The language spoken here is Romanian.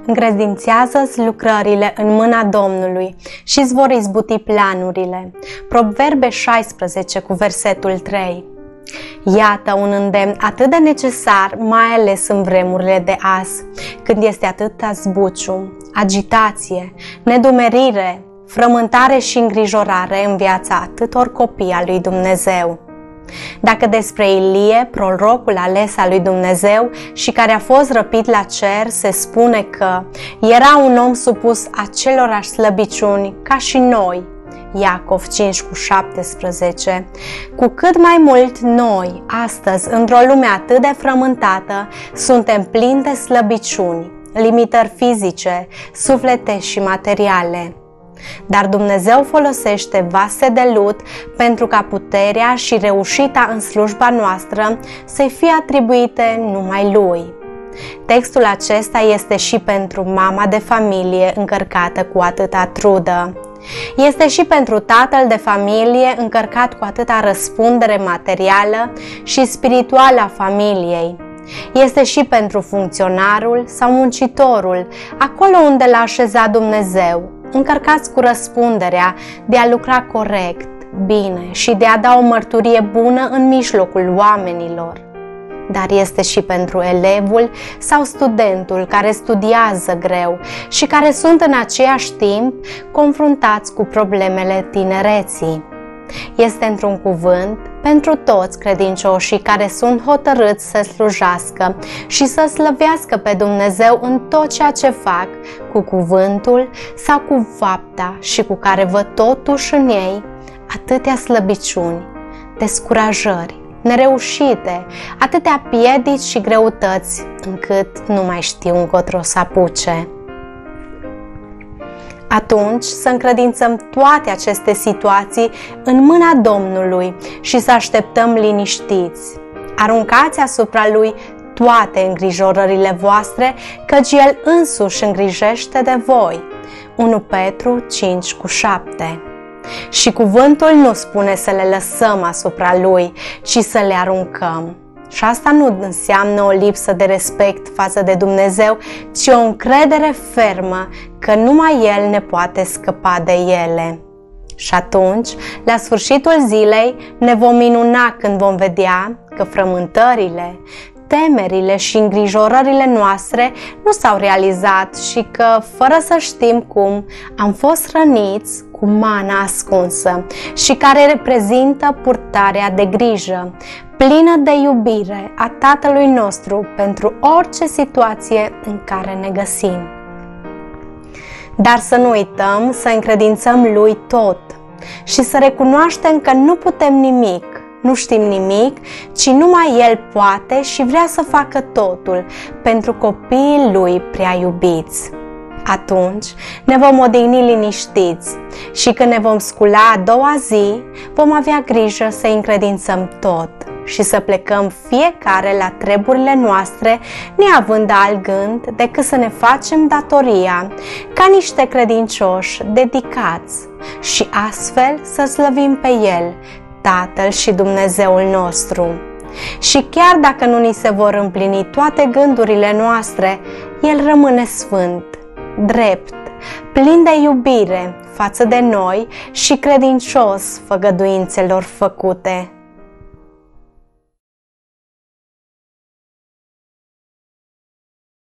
Încredințează-ți lucrările în mâna Domnului și îți vor izbuti planurile. Proverbe 16 cu versetul 3. Iată un îndemn atât de necesar, mai ales în vremurile de azi, când este atâta zbucium, agitație, nedumerire, frământare și îngrijorare în viața atâtor copii al lui Dumnezeu. Dacă despre Ilie, prorocul ales al lui Dumnezeu și care a fost răpit la cer, se spune că era un om supus acelorași slăbiciuni ca și noi, Iacov 5:17, cu cât mai mult noi, astăzi, într-o lume atât de frământată, suntem plini de slăbiciuni, limitări fizice, sufletești și materiale. Dar Dumnezeu folosește vase de lut pentru ca puterea și reușita în slujba noastră să-i fie atribuite numai Lui. Textul acesta este și pentru mama de familie încărcată cu atâta trudă. Este și pentru tatăl de familie încărcat cu atâta răspundere materială și spirituală a familiei. Este și pentru funcționarul sau muncitorul, acolo unde l-a așezat Dumnezeu, încărcați cu răspunderea de a lucra corect, bine și de a da o mărturie bună în mijlocul oamenilor. Dar este și pentru elevul sau studentul care studiază greu și care sunt în același timp confruntați cu problemele tinereții. Este, într-un cuvânt, pentru toți credincioșii care sunt hotărâți să slujească și să slăvească pe Dumnezeu în tot ceea ce fac, cu cuvântul sau cu fapta, și cu care văd totuși în ei atâtea slăbiciuni, descurajări, nereușite, atâtea piedici și greutăți, încât nu mai știu încotro să apuce. Atunci să încredințăm toate aceste situații în mâna Domnului și să așteptăm liniștiți. Aruncați asupra Lui toate îngrijorările voastre, căci El însuși îngrijește de voi. 1 Petru 5:7. Și cuvântul nu spune să le lăsăm asupra Lui, ci să le aruncăm. Și asta nu înseamnă o lipsă de respect față de Dumnezeu, ci o încredere fermă că numai El ne poate scăpa de ele. Și atunci, la sfârșitul zilei, ne vom minuna când vom vedea că frământările, temerile și îngrijorările noastre nu s-au realizat și că, fără să știm cum, am fost hrăniți cu mana ascunsă și care reprezintă purtarea de grijă, plină de iubire a Tatălui nostru pentru orice situație în care ne găsim. Dar să nu uităm să încredințăm Lui tot și să recunoaștem că nu putem nimic, nu știm nimic, ci numai El poate și vrea să facă totul pentru copiii Lui prea iubiți. Atunci ne vom odihni liniștiți și când ne vom scula a doua zi, vom avea grijă să încredințăm tot și să plecăm fiecare la treburile noastre, neavând alt gând decât să ne facem datoria ca niște credincioși dedicați și astfel să slăvim pe El, Tatăl și Dumnezeul nostru. Și chiar dacă nu ni se vor împlini toate gândurile noastre, El rămâne sfânt, drept, plin de iubire față de noi și credincios făgăduințelor făcute.